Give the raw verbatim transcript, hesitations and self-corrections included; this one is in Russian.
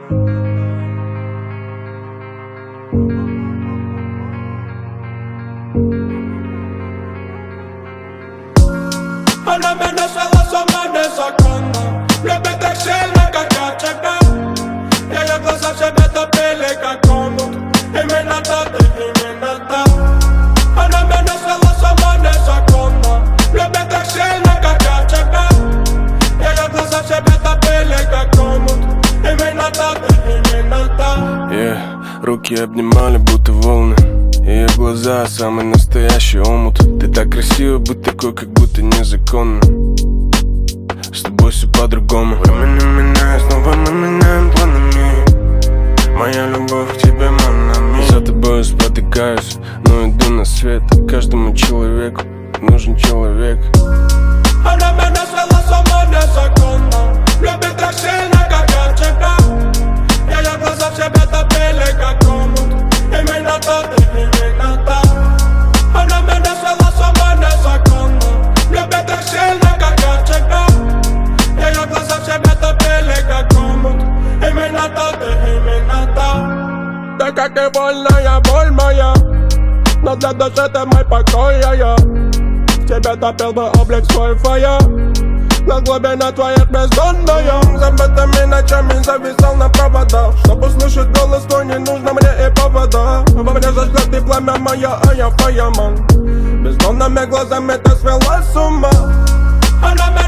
Она меня свела сама незаконно. Любит так сильно, как я тебя. Ее глаза в себе топили, как омут. Именно так и именно так. Она меня свела сама незаконно. Любит так сильно, как я тебя. Ее глаза в себе топили, как омут. Именно так и именно так. Yeah, руки обнимали, будто волны. Ее глаза, самый настоящий омут. Ты так красива, будь такой, как будто незаконно. С тобой все по-другому. Времена меняют, снова мы меняем планами. Моя любовь к тебе, манами. За тобой спотыкаюсь, но иду на свет. Каждому человеку нужен человек. Она меня свела сама незаконно. Любит так сильно, как я тебя. Ее глаза в себе топили, как омут. Именно так и именно так. Она меня свела сама незаконно. Любит так сильно, как я тебя. Ее глаза в себе топили, как омут. Именно так и именно так. Ты как невольная боль моя, но для души ты мой покой, я, я. В тебе топил бы облик свой фая. На глубине твоих бездонная. Забытыми ночами зависал на проводах. Чтоб услышать голос твой, не нужно мне и повода. Во мне зажгла ты пламя моя, а я фаяман. Бездонными глазами ты свела с ума. Она